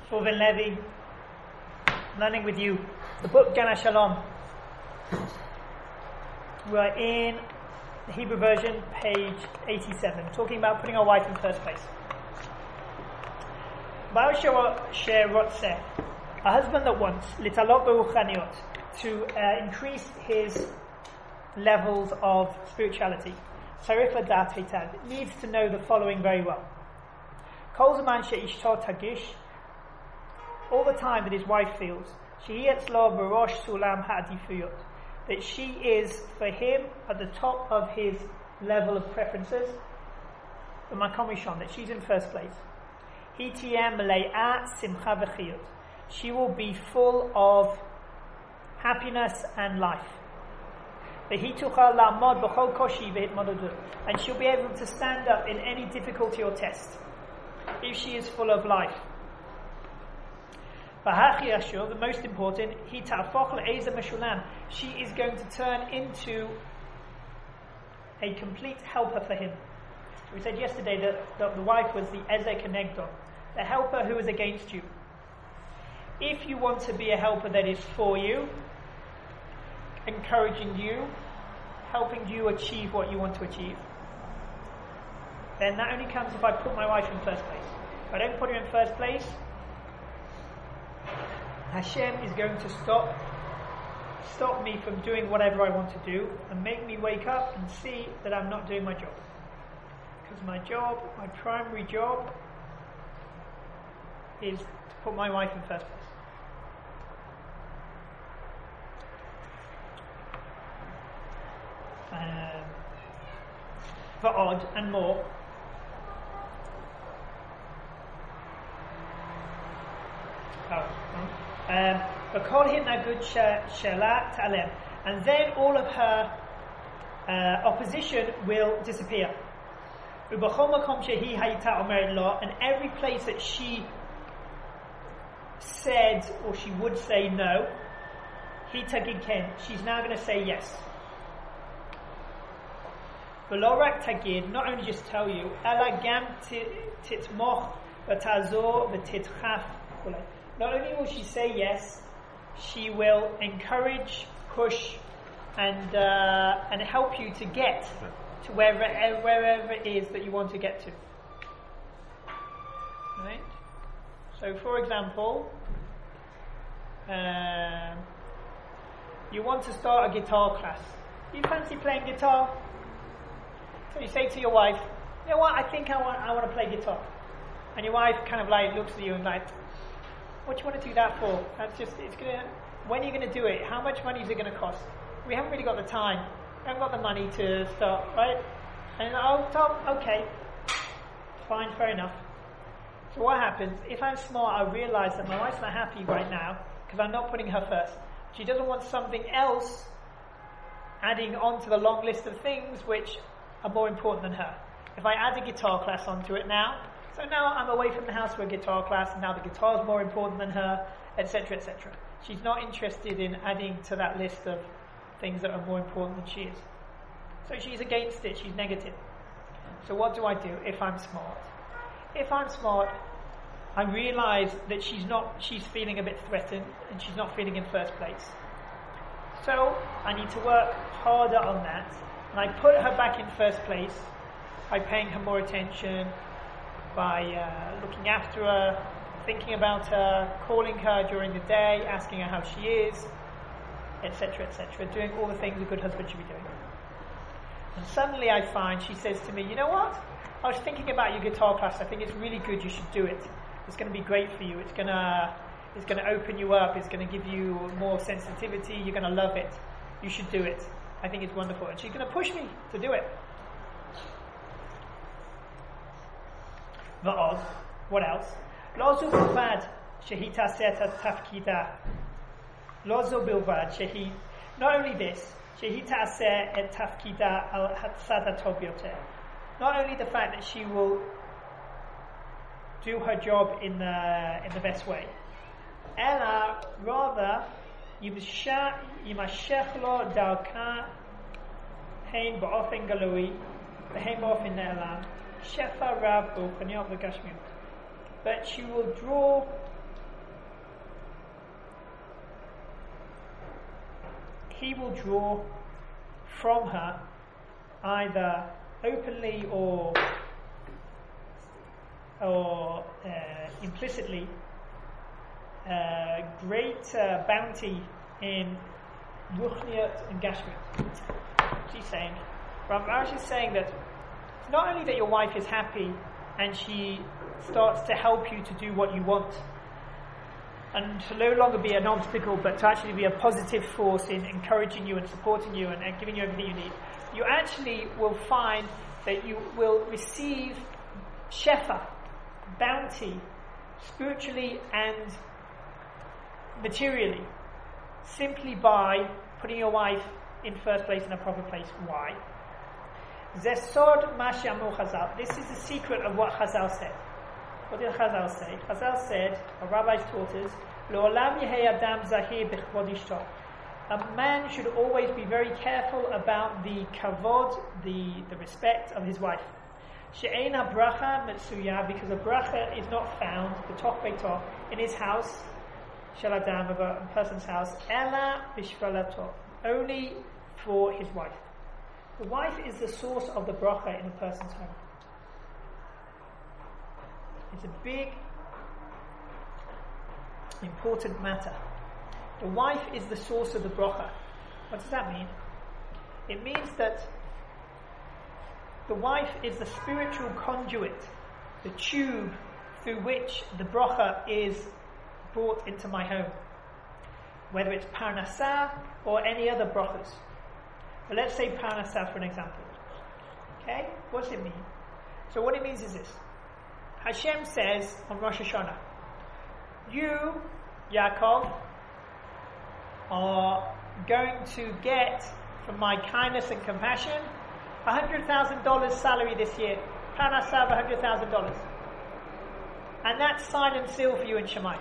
Reuven Levi, learning with you the book Gan HaShalom. We're in the Hebrew version, page 87, talking about putting our wife in first place. A husband that wants litalot beruchaniot, to increase his levels of spirituality, tzarich ladat heitav, needs to know the following very well. Kol zaman she'ishto tagish, all the time that his wife feels, shehi etzlo b'rosh sulam ha'adifuyot, that she is for him at the top of his level of preferences, the makom rishon, that she's in first place. Hi tiyeh mele'at simcha v'chiyut, she will be full of happiness and life. And she'll be able to stand up in any difficulty or test if she is full of life. The most important, she is going to turn into a complete helper for him. We said yesterday that the wife was the Ezer Kenegdo, the helper who is against you. If you want to be a helper that is for you, encouraging you, helping you achieve what you want to achieve, then that only comes if I put my wife in first place. If I don't put her in first place, Hashem is going to stop me from doing whatever I want to do and make me wake up and see that I'm not doing my job. Because my job, my primary job, is to put my wife in first place. Va'od, and more. And then all of her opposition will disappear. And every place that she said or she would say no, she's now going to say yes. Not only just tell you, not only will she say yes, she will encourage, push, and help you to get to wherever it is that you want to get to. Right? So, for example, you want to start a guitar class. You fancy playing guitar? So you say to your wife, you know what, I think I want to play guitar. And your wife kind of like looks at you and like, what do you want to do that for? When are you going to do it? How much money is it going to cost? We haven't really got the time. We haven't got the money to start, right? And okay, fine, fair enough. So what happens? If I'm smart, I realize that my wife's not happy right now because I'm not putting her first. She doesn't want something else adding on to the long list of things which are more important than her. If I add a guitar class onto it now, so now I'm away from the house for a guitar class, and now the guitar is more important than her, etc., etc. She's not interested in adding to that list of things that are more important than she is. So she's against it, she's negative. So what do I do if I'm smart? If I'm smart, I realize that she's feeling a bit threatened, and she's not feeling in first place. So I need to work harder on that, and I put her back in first place by paying her more attention, by looking after her, thinking about her, calling her during the day, asking her how she is, etc., etc., doing all the things a good husband should be doing. And suddenly I find she says to me, you know what? I was thinking about your guitar class. I think it's really good. You should do it. It's going to be great for you. It's going to open you up. It's going to give you more sensitivity. You're going to love it. You should do it. I think it's wonderful. And she's going to push me to do it. Va'od, what else? Lozu bilvad shehi taseh tafkida. Lozu bilvad shehi. Not only this, shehi taseh et tafkida al hatzad hatov yoter. Not only the fact that she will do her job in the best way, ela rather yimashech lo darka hein ba'ofen galui v'hein ba'ofen ne'elam shefa rav b'uchaniot v'gashmiut. But she will draw he will draw from her either openly or implicitly great bounty in ruchniut and gashmiut. She's saying, Rav Arush is saying that it's not only that your wife is happy and she starts to help you to do what you want and to no longer be an obstacle but to actually be a positive force in encouraging you and supporting you and giving you everything you need, you actually will find that you will receive shefa, bounty, spiritually and materially, simply by putting your wife in first place in a proper place. Why? Zesod Mashamu Chazal. This is the secret of what Chazal said. What did Chazal say? Chazal said, our rabbis taught us, Lo'olam yehei adam zahir b'chvod ishto. A man should always be very careful about the kavod, the respect of his wife. She'ein ha-bracha metsuya, because a bracha is not found, b'toch beito, in his house, shel adam, of a person's house, ela b'shvalato, only for his wife. The wife is the source of the bracha in a person's home. It's a big, important matter. The wife is the source of the bracha. What does that mean? It means that the wife is the spiritual conduit, the tube through which the bracha is brought into my home. Whether it's parnasah or any other brachas. But let's say parnasah for an example. Okay? What does it mean? So what it means is this. Hashem says on Rosh Hashanah, you, Yaakov, are going to get, from my kindness and compassion, $100,000 salary this year. Parnasah of $100,000. And that's sign and seal for you in Shemayim.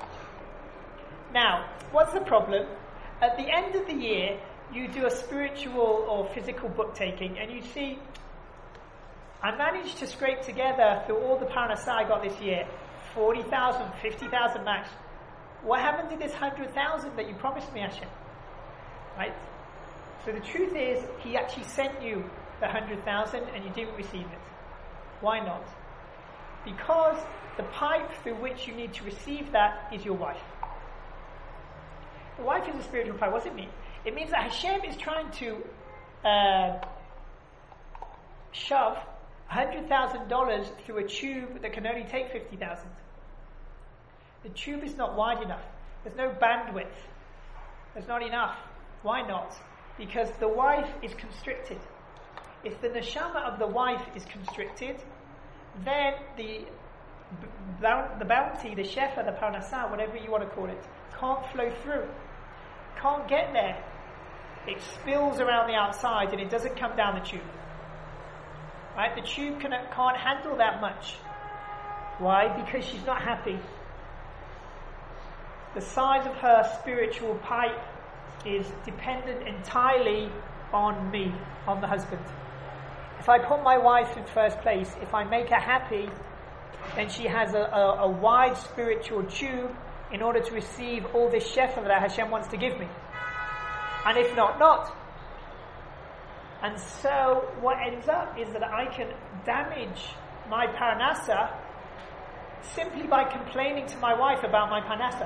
Now, what's the problem? At the end of the year, you do a spiritual or physical book taking and you see, I managed to scrape together through all the parnasah I got this year, 40,000, 50,000 max. What happened to this 100,000 that you promised me, Hashem? Right? So the truth is, he actually sent you the 100,000 and you didn't receive it. Why not? Because the pipe through which you need to receive that is your wife. The wife is a spiritual pipe. What does it mean? It means that Hashem is trying to shove $100,000 through a tube that can only take 50,000. The tube is not wide enough. There's no bandwidth. There's not enough. Why not? Because the wife is constricted. If the neshama of the wife is constricted, then the bounty, the shefa, the parnasah, whatever you want to call it, can't flow through. Can't get there. It spills around the outside and it doesn't come down the tube. Right? The tube can't handle that much. Why? Because she's not happy. The size of her spiritual pipe is dependent entirely on me, on the husband. If I put my wife in first place, if I make her happy, then she has a wide spiritual tube in order to receive all this shefa that Hashem wants to give me. And if not, not. And so what ends up is that I can damage my parnasah simply by complaining to my wife about my parnasah.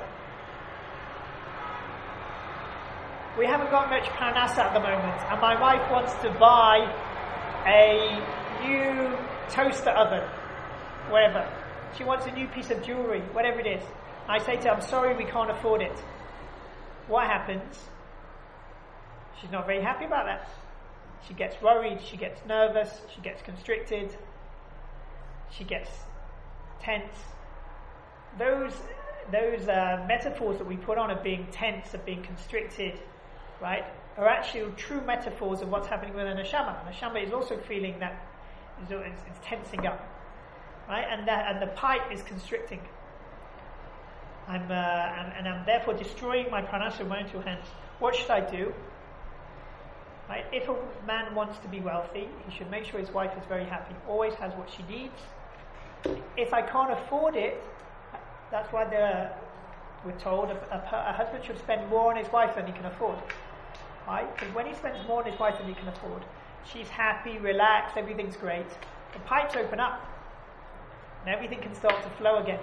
We haven't got much parnasah at the moment, and my wife wants to buy a new toaster oven, whatever. She wants a new piece of jewelry, whatever it is. I say to her, I'm sorry, we can't afford it. What happens? She's not very happy about that. She gets worried, she gets nervous, she gets constricted, she gets tense. Those metaphors that we put on of being tense, of being constricted, right, are actually true metaphors of what's happening with a neshama. A neshama is also feeling that it's tensing up, right, and the pipe is constricting. I'm therefore destroying my parnasah with my own two hands. What should I do? Right? If a man wants to be wealthy, he should make sure his wife is very happy, always has what she needs. If I can't afford it, that's why we're told a husband should spend more on his wife than he can afford. Right? Because when he spends more on his wife than he can afford, she's happy, relaxed, everything's great. The pipes open up, and everything can start to flow again.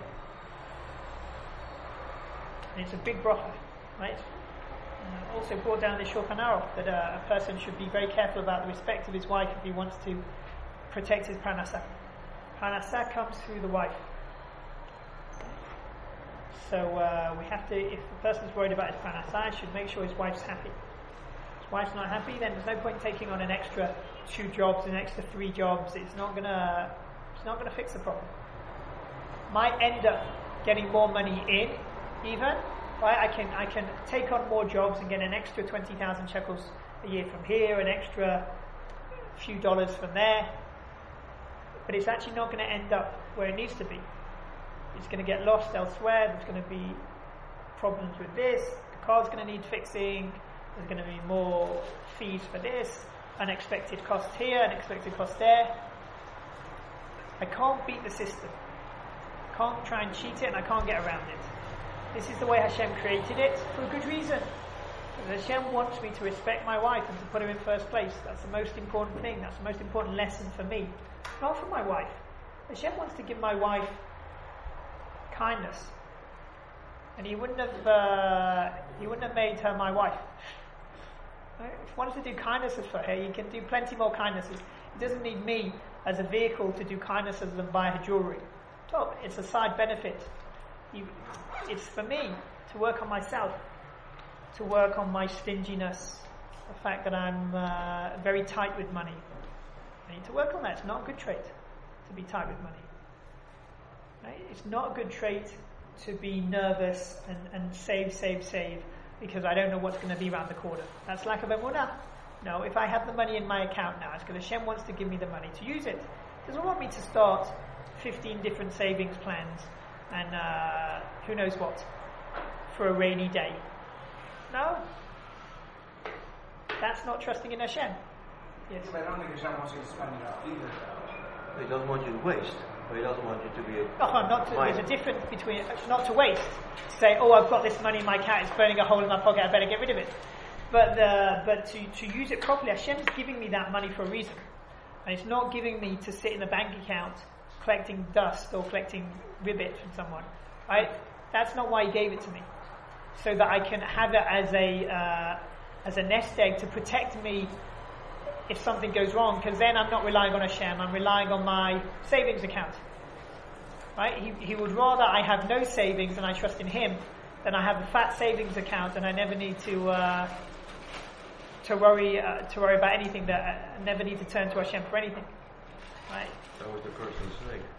And it's a big bracha, right? Also brought down the Shulchan Aruch that a person should be very careful about the respect of his wife if he wants to protect his parnasah. Parnasah comes through the wife. So we have to, if the person's worried about his parnasah, should make sure his wife's happy. If his wife's not happy, then there's no point taking on an extra 2 jobs, an extra 3 jobs. It's not gonna fix the problem. Might end up getting more money in, even. Right? I can take on more jobs and get an extra 20,000 shekels a year from here, an extra few dollars from there. But it's actually not going to end up where it needs to be. It's going to get lost elsewhere. There's going to be problems with this. The car's going to need fixing. There's going to be more fees for this. Unexpected costs here, unexpected costs there. I can't beat the system. I can't try and cheat it, and I can't get around it. This is the way Hashem created it for a good reason. Because Hashem wants me to respect my wife and to put her in first place. That's the most important thing. That's the most important lesson for me. Not for my wife. Hashem wants to give my wife kindness. And He wouldn't have made her my wife. Right? If he wanted to do kindnesses for her, He can do plenty more kindnesses. He doesn't need me as a vehicle to do kindnesses and buy her jewelry. So it's a side benefit. It's for me to work on myself, to work on my stinginess, the fact that I'm very tight with money. I need to work on that. It's not a good trait to be tight with money. Right? It's not a good trait to be nervous and save because I don't know what's going to be around the corner. That's lack of emunah. No, if I have the money in my account now, it's because Hashem wants to give me the money to use it. He doesn't want me to start 15 different savings plans and who knows what for a rainy day. No, that's not trusting in Hashem. Yes. But I don't think Hashem wants you to spend it out either. He doesn't want you to waste, but He doesn't want you to be a... There's a difference between not to waste. To say, oh, I've got this money in my account, it's burning a hole in my pocket, I better get rid of it. But to use it properly, Hashem's giving me that money for a reason. And it's not giving me to sit in the bank account collecting dust or collecting ribbit from someone. Right? That's not why He gave it to me. So that I can have it as a nest egg to protect me if something goes wrong, because then I'm not relying on Hashem, I'm relying on my savings account. Right? He would rather I have no savings and I trust in Him than I have a fat savings account and I never need to worry about anything, that I never need to turn to Hashem for anything. Right? That was the curse of the snake.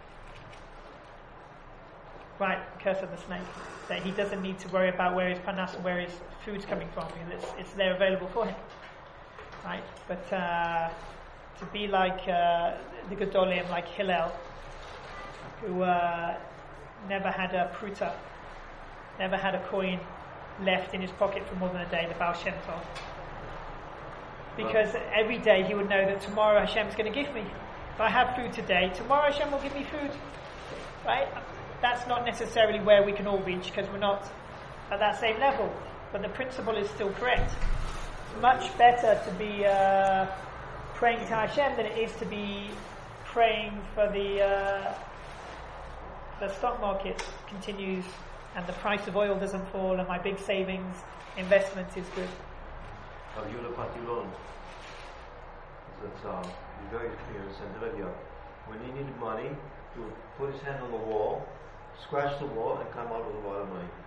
Right, curse of the snake. That he doesn't need to worry about where his panas and where his food's coming from, because it's there available for him. Right? But to be like the Gedolim, like Hillel, who never had a pruta, never had a coin left in his pocket for more than a day, the Baal Shem Tov. Because every day he would know that tomorrow Hashem's going to give me. If I have food today, tomorrow Hashem will give me food. Right? That's not necessarily where we can all reach, because we're not at that same level. But the principle is still correct. It's much better to be praying to Hashem than it is to be praying for the stock market continues and the price of oil doesn't fall and my big savings investment is good. Yula Patilon. That's very clear in Santeria. When he needed money, he would put his hand on the wall, scratch the wall, and come out with a lot of money.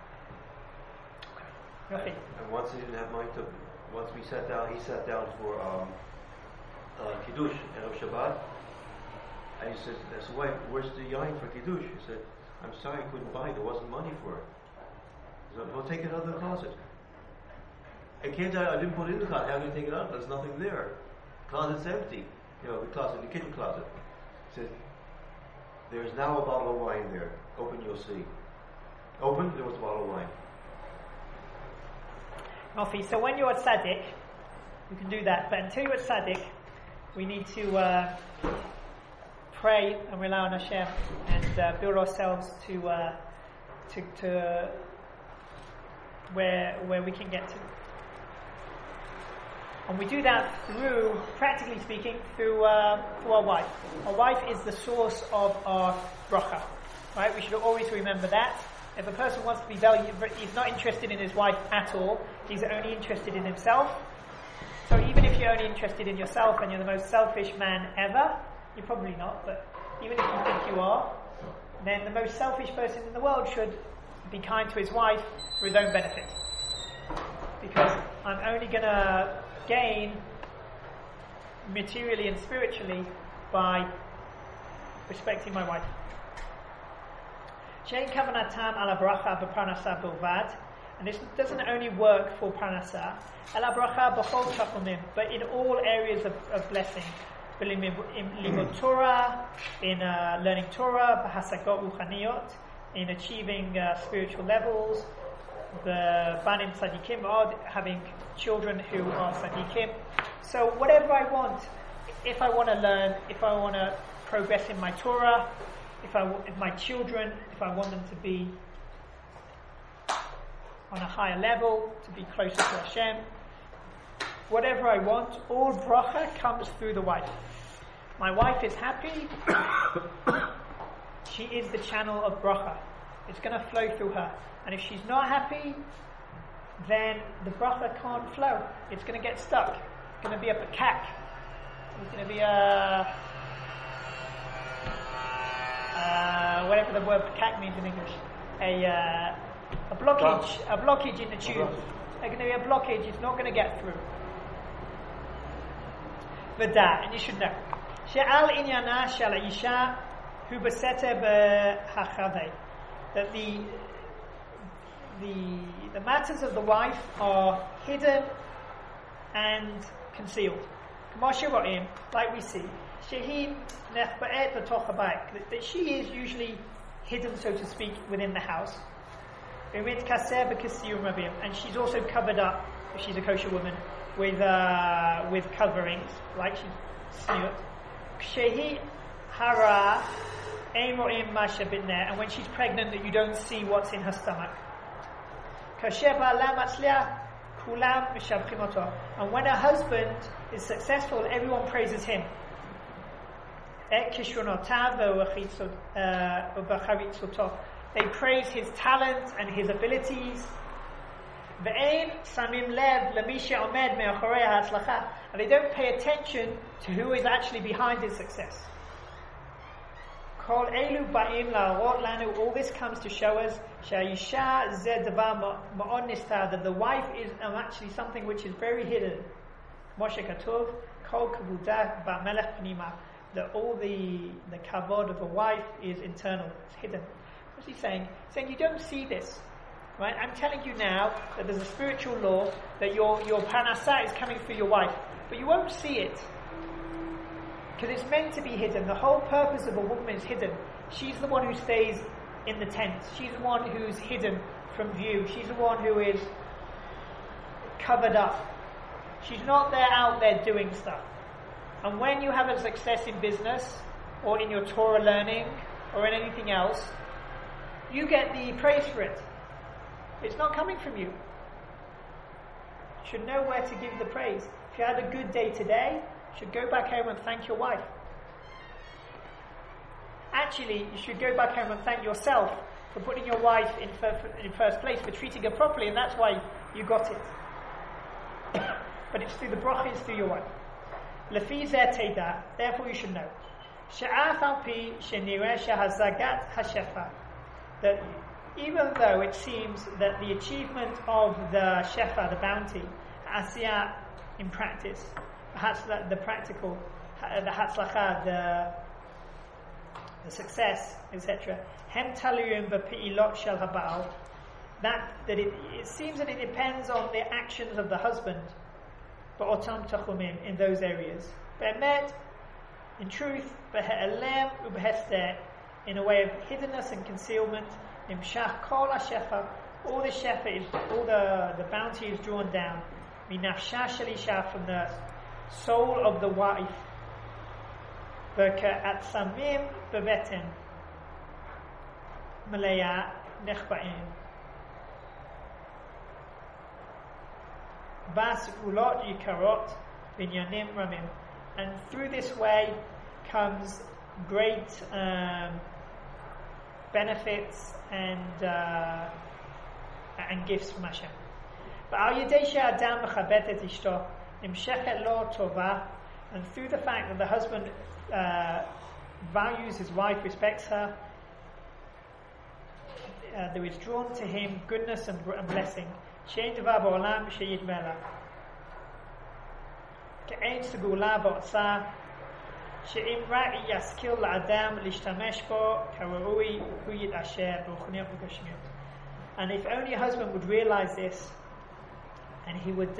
Okay. And once he didn't have money once we sat down, he sat down for Kiddush and Shabbat. And he said, "Wife, where's the yain for Kiddush?" He said, "I'm sorry, I couldn't buy it. There wasn't money for it." He said, "Well, take it out of the closet." I didn't put it in the closet. How can you take it out? There's nothing there. The closet's empty. The closet, the kitchen closet. He said, "There's now a bottle of wine there. Open, you'll see." Open, there was a bottle of wine. Rafi, so when you're a tzaddik, you can do that. But until you're a tzaddik, we need to pray and rely on Hashem and build ourselves to where we can get to. And we do that through, practically speaking, through our wife. Our wife is the source of our bracha. Right? We should always remember that. If a person wants to be valued, he's not interested in his wife at all. He's only interested in himself. So even if you're only interested in yourself and you're the most selfish man ever, you're probably not, but even if you think you are, then the most selfish person in the world should be kind to his wife for his own benefit. Because I'm only going to gain materially and spiritually by respecting my wife. Shein kavanatam ala bracha b'parnasa bilvad, and this doesn't only work for parnasa, ala bracha b'chol tachumim, but in all areas of blessing. In limud Torah, in learning Torah, b'hasagot ruchaniyot, in achieving spiritual levels, the banim tzadikim, having children who are tzadikim. So whatever I want, if I want to learn, if I want to progress in my Torah, if my children, if I want them to be on a higher level, to be closer to Hashem, whatever I want, all bracha comes through the wife. My wife is happy, she is the channel of bracha. It's going to flow through her. And if she's not happy, then the bracha can't flow. It's going to get stuck. It's going to be a pakak. It's going to be whatever the word pakak means in English. A blockage in the tube. There's going to be a blockage. It's not going to get through. V'da, and you should know. She'al inyana shel isha hu b'seter b'hachavei. That the matters of the wife are hidden and concealed. Like we see, that she is usually hidden, so to speak, within the house. And she's also covered up, if she's a kosher woman, with coverings, like she's sniut. And when she's pregnant, that you don't see what's in her stomach. And when her husband is successful, everyone praises him. They praise his talent and his abilities. And they don't pay attention to who is actually behind his success. All this comes to show us that the wife is actually something which is very hidden. That all the kavod of a wife is internal, it's hidden. What's he saying? He's saying you don't see this. Right? I'm telling you now that there's a spiritual law that your parnasa is coming through your wife, but you won't see it. Because it's meant to be hidden. The whole purpose of a woman is hidden. She's the one who stays in the tent. She's the one who's hidden from view. She's the one who is covered up. She's not out there doing stuff. And when you have a success in business, or in your Torah learning, or in anything else, you get the praise for it. It's not coming from you. You should know where to give the praise. If you had a good day today, you should go back home and thank your wife. Actually, you should go back home and thank yourself for putting your wife in first place, for treating her properly, and that's why you got it. But it's through the bracha, it's through your wife. Lefi zeh teda, therefore you should know. She'af al pi shenireh shehazagat hashefa. That even though it seems that the achievement of the shefa, the bounty, asiyah in practice, perhaps the practical, the hatzlacha, the success, etc. Hem taluyim b'peilot shel haba'al. That it seems that it depends on the actions of the husband, but otam tachumim in those areas. Be'emet, in truth, be'he'elem u'behester, in a way of hiddenness and concealment. Nimshach kol hashefa, all the shefa is, all the bounty is drawn down. Minafsha shel isha, from the soul of the wife. V'ka'atzamim beveten meleya nechba'im. Bas ulot yikarot binyanim ramim. And through this way comes great benefits and gifts from Hashem. And through the fact that the husband values his wife, respects her, there is drawn to him goodness and blessing. And if only a husband would realize this, and he would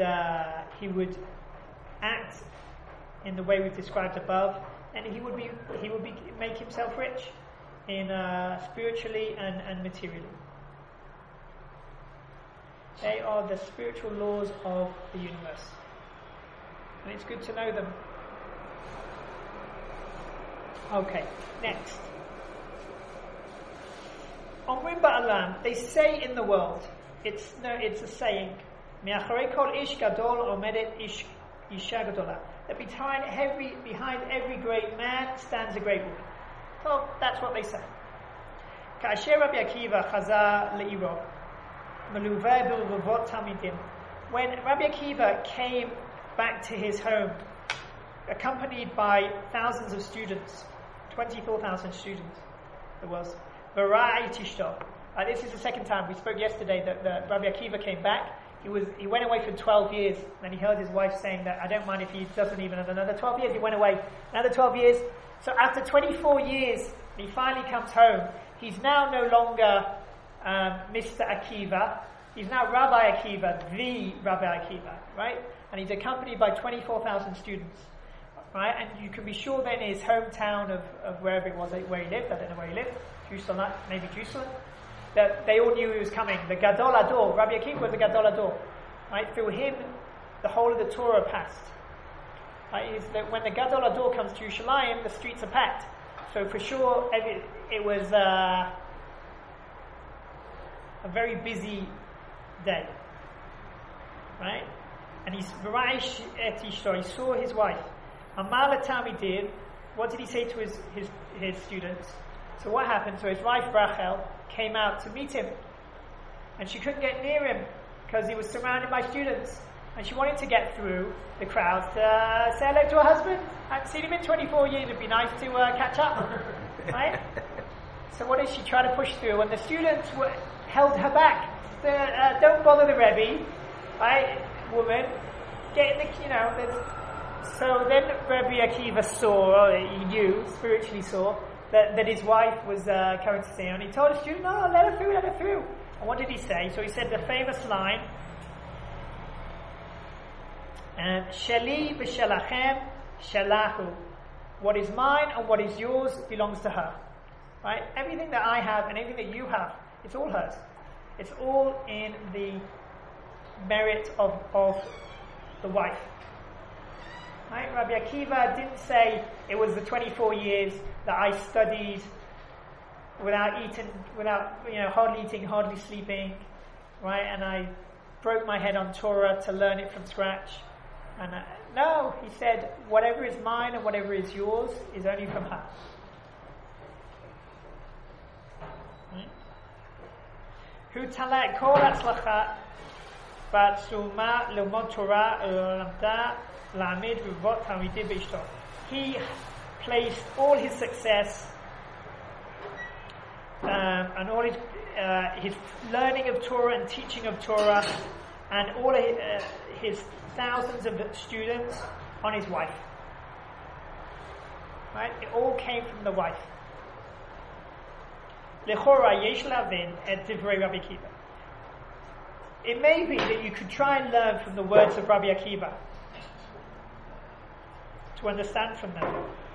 act in the way we've described above, and he would make himself rich in spiritually and materially. They are the spiritual laws of the universe, and it's good to know them. Okay, next. Omrim ba'alam, they say in the world, it's a saying, Me'acharei kol ish gadol omedet isha gadola, that behind every great man stands a great woman. So that's what they say. Ka'asher Rabbi Akiva chazar le'iro, meluveh b'revot talmidim. When Rabbi Akiva came back to his home, accompanied by thousands of students, 24,000 students, there was. This is the second time. We spoke yesterday that Rabbi Akiva came back. He went away for 12 years, and he heard his wife saying that I don't mind if he doesn't even have another 12 years. He went away another 12 years. So after 24 years, he finally comes home. He's now no longer Mr. Akiva. He's now Rabbi Akiva, the Rabbi Akiva, right? And he's accompanied by 24,000 students. Right, and you can be sure that in his hometown of wherever it was where he lived, I don't know where he lived, Jerusalem, maybe Jerusalem, that they all knew he was coming. The Gadol Ador, Rabbi Akiva was the Gadol Ador. Right, through him, the whole of the Torah passed. Right, is that when the Gadol Ador comes to Yerushalayim, the streets are packed. So for sure, it was a very busy day. Right, and he saw his wife. Amar Talmidim, what did he say to his students? So what happened? So his wife Rachel came out to meet him, and she couldn't get near him because he was surrounded by students, and she wanted to get through the crowds to say hello to her husband. I haven't seen him in 24 years. It'd be nice to catch up, right? So what did she try to push through? And the students held her back. Don't bother the Rebbe, right, woman? Get in the, So then Rabbi Akiva saw, or he knew, spiritually saw, that his wife was coming to see him. And he told the student, no, let her through. And what did he say? So he said the famous line, Sheli v'shelachem shalahu. What is mine and what is yours belongs to her. Right? Everything that I have and everything that you have, it's all hers. It's all in the merit of the wife. Right? Rabbi Akiva didn't say it was the 24 years that I studied without hardly eating, hardly sleeping, right? And I broke my head on Torah to learn it from scratch. And no, he said, whatever is mine and whatever is yours is only from her. Hu talak kol hatzlacha b'atzuma lelmod Torah lamda. He placed all his success and all his learning of Torah and teaching of Torah and all his thousands of students on his wife. Right? It all came from the wife. It may be that you could try and learn from the words of Rabbi Akiva, to understand from them.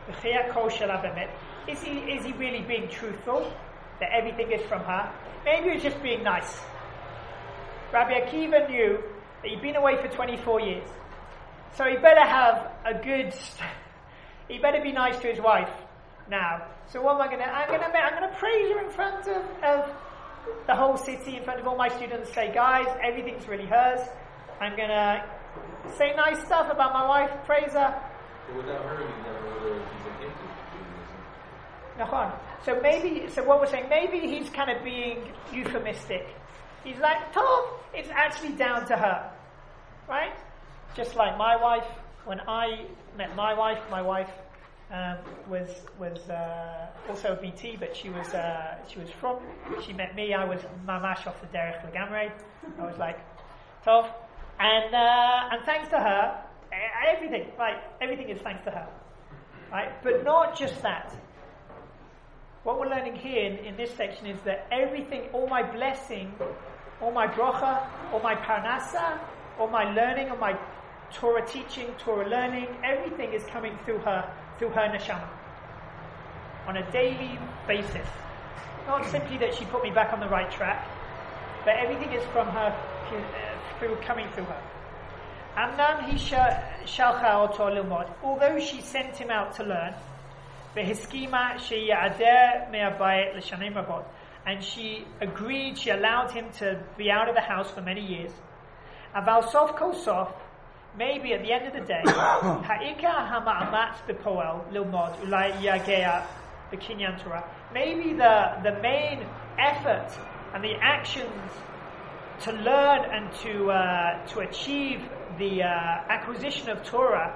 Is he really being truthful? That everything is from her? Maybe he's just being nice. Rabbi Akiva knew that he'd been away for 24 years. So he better have he better be nice to his wife now. So what am I going to, I'm going to praise her in front of the whole city, in front of all my students, say, guys, everything's really hers. I'm going to say nice stuff about my wife, praise her. But without her, you never would have even into Judaism. So what we're saying, maybe he's kind of being euphemistic. He's like, Tov, it's actually down to her. Right? Just like my wife, when I met my wife was also a BT, but she was from. She met me. I was mamash off the derech legamrei. I was like, Tov, and thanks to her, everything is thanks to her, right? But not just that. What we're learning here in this section is that everything, all my blessing, all my bracha, all my parnasa, all my learning, all my Torah teaching, Torah learning, everything is coming through her neshama on a daily basis. Not simply that she put me back on the right track, but everything is from her, coming through her. Amnan hi shalcha oto lilmod. Although she sent him out to learn, v'hiskima sheyader me'abayit l'shanim rabot, and she agreed, she allowed him to be out of the house for many years. Aval sof kol sof, maybe at the end of the day, ha'ika hama'amatz b'poel lilmod ulai yagea b'kinyan Torah. Maybe the main effort and the actions to learn and to achieve the acquisition of Torah,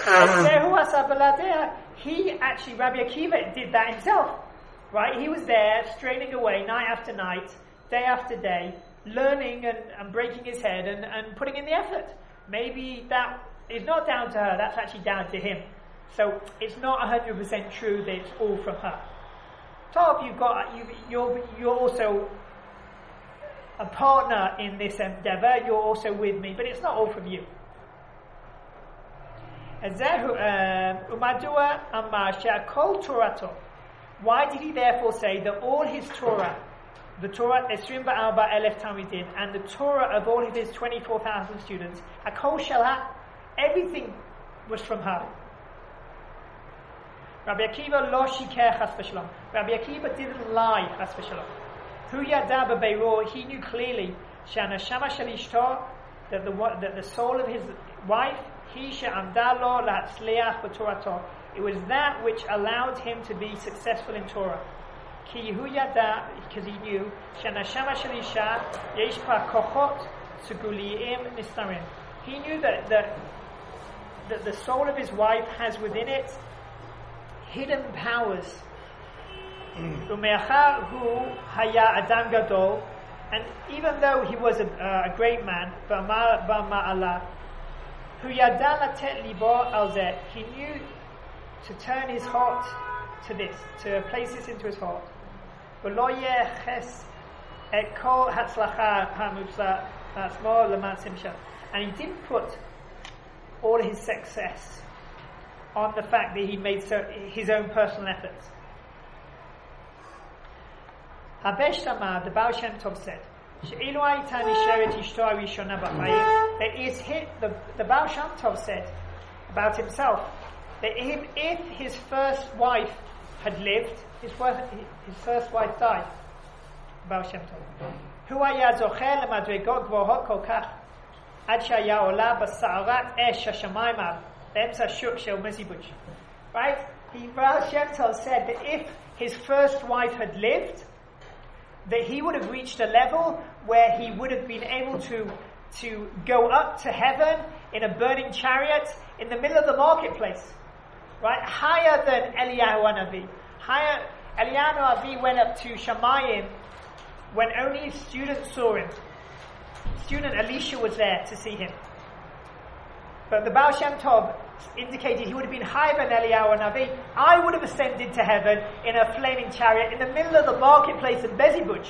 he actually, Rabbi Akiva did that himself, right? He was there straining away night after night, day after day, learning and breaking his head and putting in the effort. Maybe that is not down to her, that's actually down to him. So it's not 100% true that it's all from her. Tov, you're also a partner in this endeavor, you're also with me, but it's not all from you. Why did he therefore say that all his Torah, the Torah 24,000 Talmidim, and the Torah of all of his 24,000 students, Hakol Shala, everything was from her? Rabbi Akiva lo shikeh chas v'shalom. Rabbi Akiva didn't lie, chas v'shalom. Hu yada b'beiro, he knew clearly, she'anashama shel ishto, that the soul of his wife, he she'amda lo la'atzliach b'torato, it was that which allowed him to be successful in Torah. Ki hu yada, because he knew, she'anashama shel isha, yesh pa kochot seguliim nistarim. He knew that the soul of his wife has within it hidden powers. Umeachar hu haya adam gadol, and even though he was a great man, b'ma'ala, hu yada latet libo al zeh, he knew to turn his heart to this, to place this into his heart. V'lo yeches et kol hatzlacha hamubsa atzmo l'man simsha, and he didn't put all his success on the fact that he made his own personal efforts. Habesh Tamar, the Baal Shem Tov said, the Baal Shem Tov said about himself that if his first wife had lived, his first wife died. Baal Shem Tov. Hu haya zocher lemadregot gvohot kol kach ad shaya ola b'sa'arat esh hashamayim right? The Baal Shem Tov said that if his first wife had lived, that he would have reached a level where he would have been able to go up to heaven in a burning chariot in the middle of the marketplace, right? Higher than Eliyahu Hanavi. Eliyahu Hanavi went up to Shamayim when only his students saw him. Student Elisha was there to see him. But the Baal Shem Tov indicated he would have been higher than Eliyahu Hanavi. I would have ascended to heaven in a flaming chariot in the middle of the marketplace in Bezibuch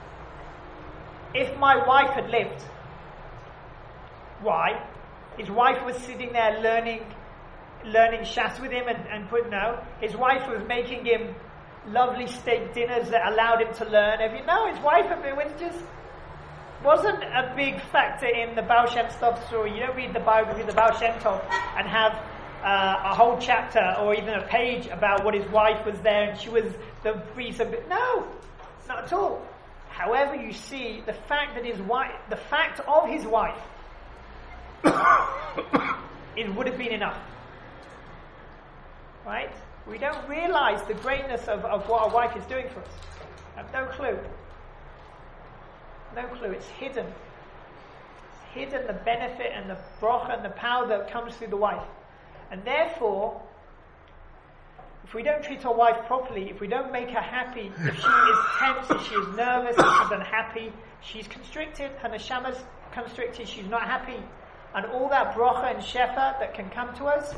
if my wife had lived. Why? His wife was sitting there learning Shas with him and his wife was making him lovely steak dinners that allowed him to learn. His wife wasn't a big factor in the Baal Shem Tov story. You don't read the biography of the Baal Shem Tov and have a whole chapter or even a page about what his wife was there and she was the reason. No, not at all. However, you see the fact of his wife it would have been enough. Right? We don't realize the greatness of what our wife is doing for us. I have no clue. No clue. It's hidden. It's hidden, the benefit and the bracha and the power that comes through the wife. And therefore, if we don't treat our wife properly, if we don't make her happy, if she is tense, if she is nervous, if she's unhappy, she's constricted, her neshama's constricted, she's not happy. And all that bracha and shefa that can come to us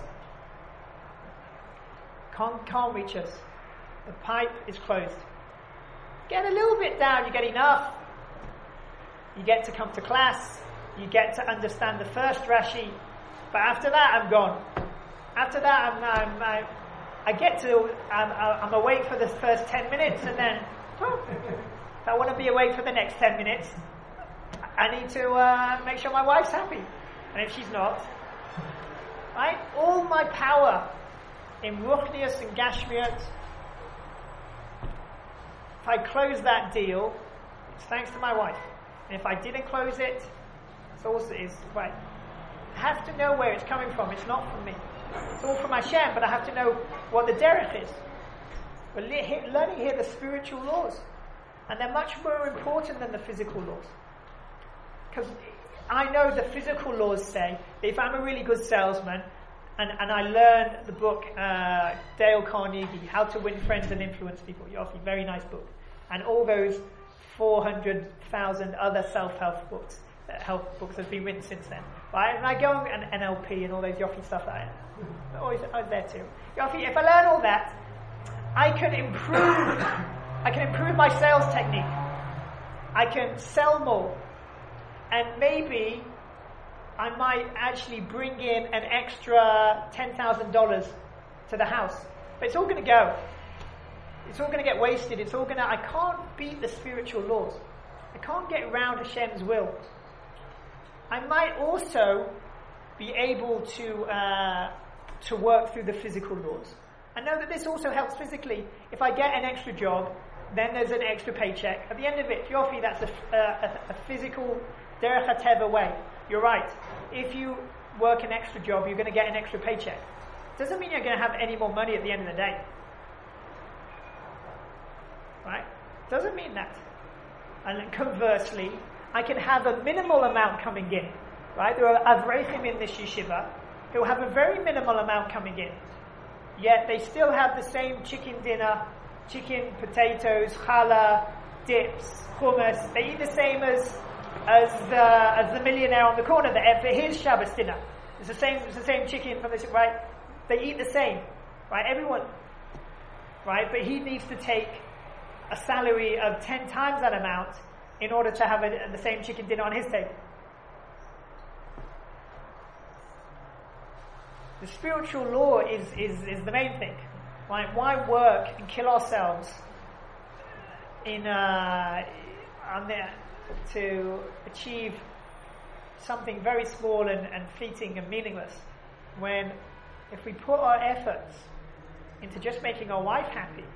can't reach us. The pipe is closed. Get a little bit down, you get enough. You get to come to class, you get to understand the first Rashi, but after that I'm gone. After that I'm awake for the first 10 minutes, and then if I want to be awake for the next 10 minutes, I need to make sure my wife's happy. And if she's not, right? All my power in Ruchnius and Gashmiut, if I close that deal, it's thanks to my wife. And if I didn't close it, it's right. I have to know where it's coming from. It's not from me. It's all from Hashem, but I have to know what the derech is. We're learning here the spiritual laws. And they're much more important than the physical laws. Because I know the physical laws say that if I'm a really good salesman, and I learned the book, Dale Carnegie, How to Win Friends and Influence People. Yofi, very nice book. And all those 400,000 other self-help books that have been written since then. Right? And I go on NLP and all those Yofi stuff that I always there too. Yofi, if I learn all that, I can improve my sales technique. I can sell more. And maybe I might actually bring in an extra $10,000 to the house. But it's all going to go. It's all going to get wasted. I can't beat the spiritual laws. I can't get around Hashem's will. I might also be able to work through the physical laws. I know that this also helps physically. If I get an extra job, then there's an extra paycheck. At the end of it, Yofi, that's a physical derech hateva way. You're right. If you work an extra job, you're going to get an extra paycheck. Doesn't mean you're going to have any more money at the end of the day. Right? Doesn't mean that. And conversely, I can have a minimal amount coming in. Right? There are avrechim in this yeshiva who have a very minimal amount coming in. Yet they still have the same chicken dinner, chicken, potatoes, challah, dips, hummus. They eat the same as the millionaire on the corner for his Shabbos dinner. It's the same chicken from this, right? They eat the same, right? Everyone, right? But he needs to take a salary of 10 times that amount in order to have the same chicken dinner on his table. The spiritual law is the main thing, right? Why work and kill ourselves to achieve something very small and fleeting and meaningless, when if we put our efforts into just making our wife happy,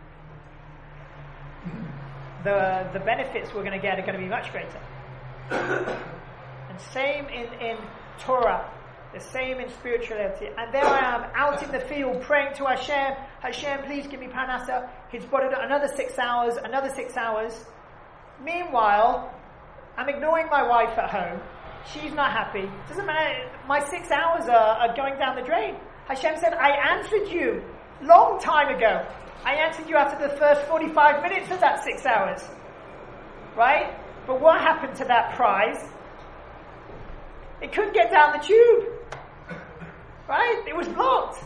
the benefits we're going to get are going to be much greater. And same in Torah, the same in spirituality. And there I am, out in the field, praying to Hashem, Hashem, please give me parnasa. He's got it another 6 hours. Meanwhile, I'm ignoring my wife at home. She's not happy. Doesn't matter. My 6 hours are going down the drain. Hashem said, I answered you long time ago. I answered you after the first 45 minutes of that 6 hours. Right? But what happened to that prize? It couldn't get down the tube. Right? It was blocked.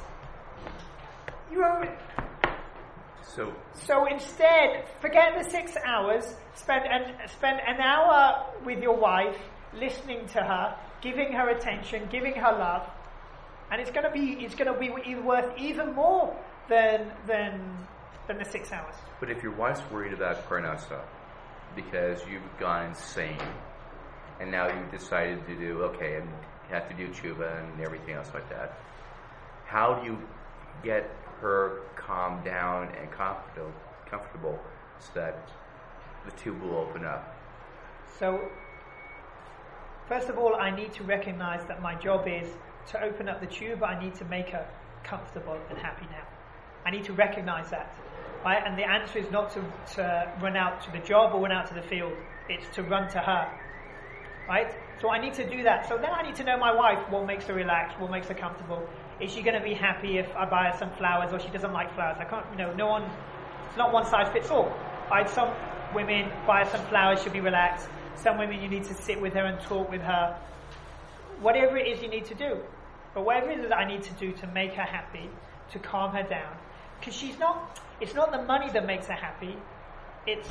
So instead, forget the 6 hours, spend an hour with your wife, listening to her, giving her attention, giving her love, and it's going to be worth even more than the 6 hours. But if your wife's worried about parnasa because you've gone insane, and now you've decided to and you have to do tshuva and everything else like that, how do you get her calmed down and comfortable so that the tube will open up? So First of all, I need to recognize that my job is to open up the tube, but I need to make her comfortable and happy now. I need to recognize that. Right? And the answer is not to run out to the job or run out to the field. It's to run to her. Right? So I need to do that. So now I need to know my wife, what makes her relax, what makes her comfortable. Is she going to be happy if I buy her some flowers, or she doesn't like flowers? I can't, no one, it's not one size fits all. Right? Some women, buy her some flowers, she'll be relaxed. Some women, you need to sit with her and talk with her. Whatever it is you need to do. But whatever it is that I need to do to make her happy, to calm her down. Because it's not the money that makes her happy. It's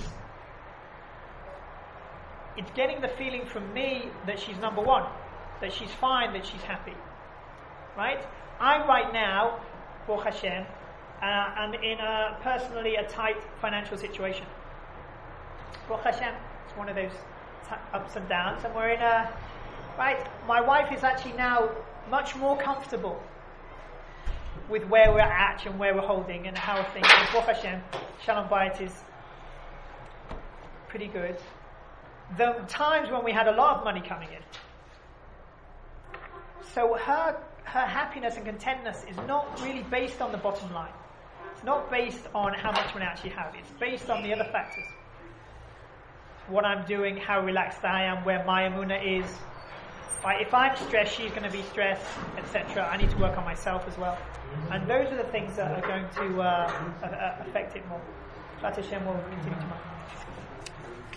getting the feeling from me that she's number one, that she's fine, that she's happy. Right? I'm right now, Baruch Hashem, I'm in personally a tight financial situation. Baruch Hashem, it's one of those ups and downs, and we're in right, my wife is actually now much more comfortable with where we're at and where we're holding and how things. And Baruch Hashem, Shalom Bayit is pretty good. The times when we had a lot of money coming in, so her happiness and contentness is not really based on the bottom line. It's not based on how much money I actually have. It's based on the other factors. What I'm doing, how relaxed I am, where my emunah is. Right, if I'm stressed, she's going to be stressed, etc. I need to work on myself as well. And those are the things that are going to affect it more. Hashem will continue tomorrow.